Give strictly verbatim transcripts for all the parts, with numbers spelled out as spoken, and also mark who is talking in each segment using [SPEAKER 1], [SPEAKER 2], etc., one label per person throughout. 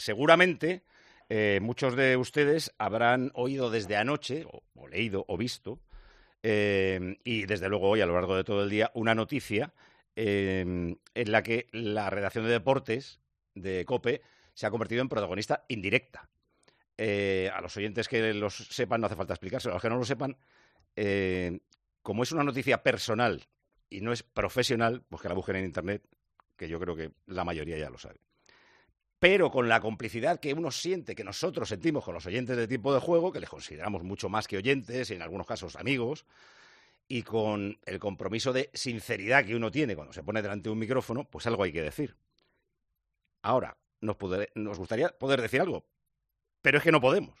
[SPEAKER 1] seguramente eh, muchos de ustedes habrán oído desde anoche, o, o leído o visto, eh, y desde luego hoy a lo largo de todo el día, una noticia eh, en la que la redacción de deportes de COPE se ha convertido en protagonista indirecta. Eh, a los oyentes que los sepan no hace falta explicárselo, a los que no lo sepan, eh, como es una noticia personal y no es profesional, pues que la busquen en internet, que yo creo que la mayoría ya lo sabe. Pero con la complicidad que uno siente, que nosotros sentimos con los oyentes de Tiempo de Juego, que les consideramos mucho más que oyentes y en algunos casos amigos, y con el compromiso de sinceridad que uno tiene cuando se pone delante de un micrófono, pues algo hay que decir. Ahora, nos, poder, nos gustaría poder decir algo, pero es que no podemos.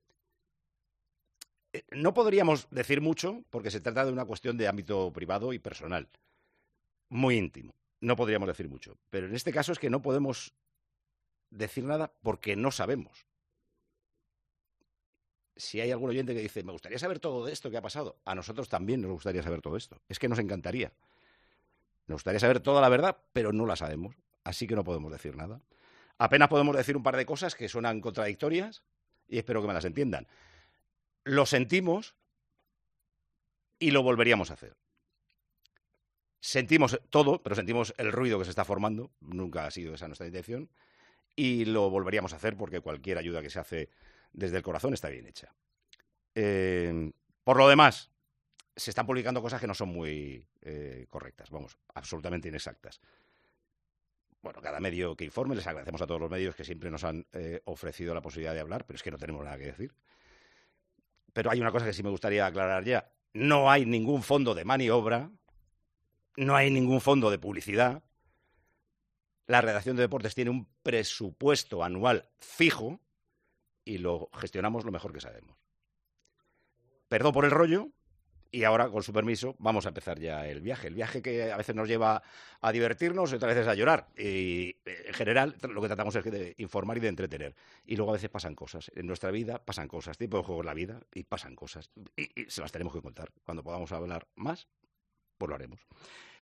[SPEAKER 1] No podríamos decir mucho porque se trata de una cuestión de ámbito privado y personal, muy íntimo. No podríamos decir mucho, pero en este caso es que no podemos decir nada porque no sabemos. Si hay algún oyente que dice, me gustaría saber todo de esto que ha pasado, a nosotros también nos gustaría saber todo esto. Es que nos encantaría. Nos gustaría saber toda la verdad, pero no la sabemos, así que no podemos decir nada. Apenas podemos decir un par de cosas que suenan contradictorias y espero que me las entiendan. Lo sentimos y lo volveríamos a hacer. Sentimos todo, pero sentimos el ruido que se está formando, nunca ha sido esa nuestra intención, y lo volveríamos a hacer porque cualquier ayuda que se hace desde el corazón está bien hecha. Eh, por lo demás, se están publicando cosas que no son muy eh, correctas, vamos, absolutamente inexactas. Bueno, cada medio que informe, les agradecemos a todos los medios que siempre nos han eh, ofrecido la posibilidad de hablar, pero es que no tenemos nada que decir. Pero hay una cosa que sí me gustaría aclarar ya. No hay ningún fondo de maniobra, no hay ningún fondo de publicidad. La redacción de deportes tiene un presupuesto anual fijo y lo gestionamos lo mejor que sabemos. Perdón por el rollo y ahora, con su permiso, vamos a empezar ya el viaje. El viaje que a veces nos lleva a divertirnos y otras veces a llorar. Y en general lo que tratamos es de informar y de entretener. Y luego a veces pasan cosas. En nuestra vida pasan cosas. Tipo de juego en la vida y pasan cosas. Y, y se las tenemos que contar. Cuando podamos hablar más, pues lo haremos.